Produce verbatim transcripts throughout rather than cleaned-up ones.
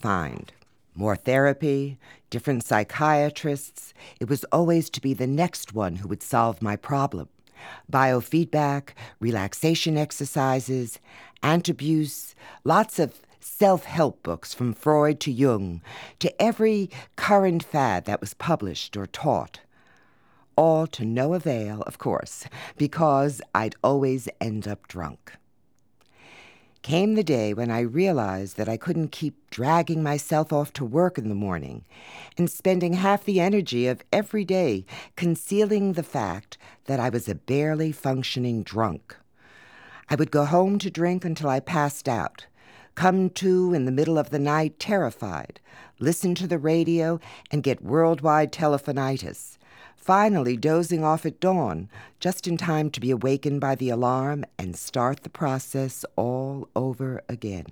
find. More therapy, different psychiatrists. It was always to be the next one who would solve my problem. Biofeedback, relaxation exercises, anti-abuse, lots of self-help books from Freud to Jung, to every current fad that was published or taught. All to no avail, of course, because I'd always end up drunk. Came the day when I realized that I couldn't keep dragging myself off to work in the morning and spending half the energy of every day concealing the fact that I was a barely functioning drunk. I would go home to drink until I passed out, come to in the middle of the night terrified, listen to the radio, and get worldwide telephonitis, finally dozing off at dawn, just in time to be awakened by the alarm and start the process all over again.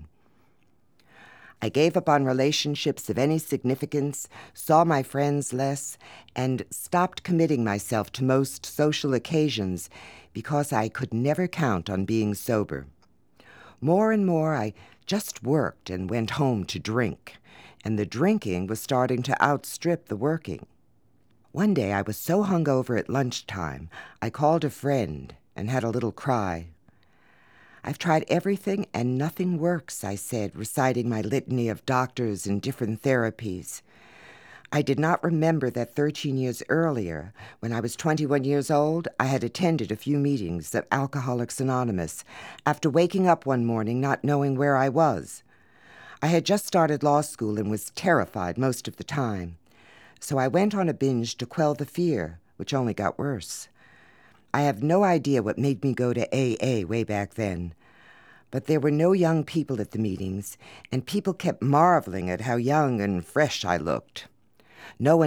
I gave up on relationships of any significance, saw my friends less, and stopped committing myself to most social occasions because I could never count on being sober. More and more, I just worked and went home to drink, and the drinking was starting to outstrip the working. One day I was so hungover at lunchtime, I called a friend and had a little cry. "I've tried everything and nothing works," I said, reciting my litany of doctors and different therapies. I did not remember that thirteen years earlier, when I was twenty-one years old, I had attended a few meetings of Alcoholics Anonymous after waking up one morning not knowing where I was. I had just started law school and was terrified most of the time. So I went on a binge to quell the fear, which only got worse. I have no idea what made me go to A A way back then. But there were no young people at the meetings, and people kept marveling at how young and fresh I looked. No one